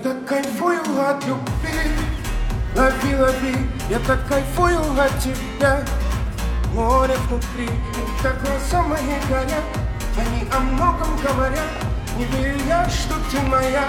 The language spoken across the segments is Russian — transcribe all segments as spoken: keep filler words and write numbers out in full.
так кайфую от любви. Лови, лови, я так кайфую от тебя. Море внутри, так глаза мои горят. Они о многом говорят. Не верю я, что ты моя.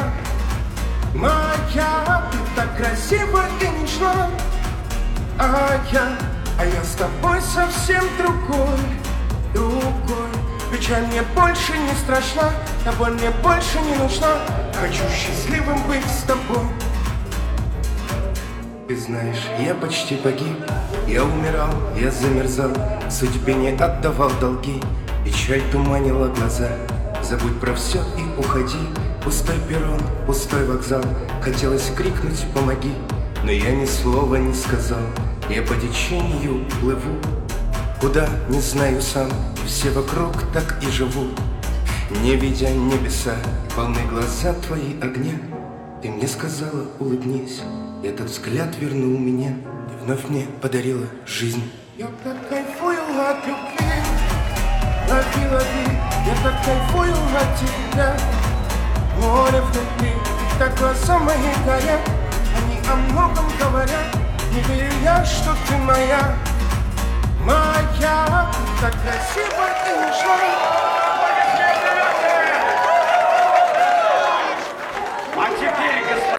Моя, ты так красива и нежна. А я, а я с тобой совсем другой, другой. Печаль мне больше не страшна, а боль мне больше не нужна. Хочу счастливым быть с тобой. Ты знаешь, я почти погиб. Я умирал, я замерзал, судьбе не отдавал долги. Печаль туманила глаза. Забудь про все и уходи. Пустой перрон, пустой вокзал. Хотелось крикнуть «помоги», но я ни слова не сказал. Я по течению плыву, куда не знаю сам. Все вокруг так и живут, не видя небеса. Полны глаза твои огня. Ты мне сказала улыбнись, этот взгляд вернул меня. Ты вновь мне подарила жизнь. Я так кайфую от любви. Лови, лови, я так кайфую от тебя. Море внутри, так глаза мои горят. Они о многом говорят. Не верю я, что ты моя. Моя, ты так красива и нежна.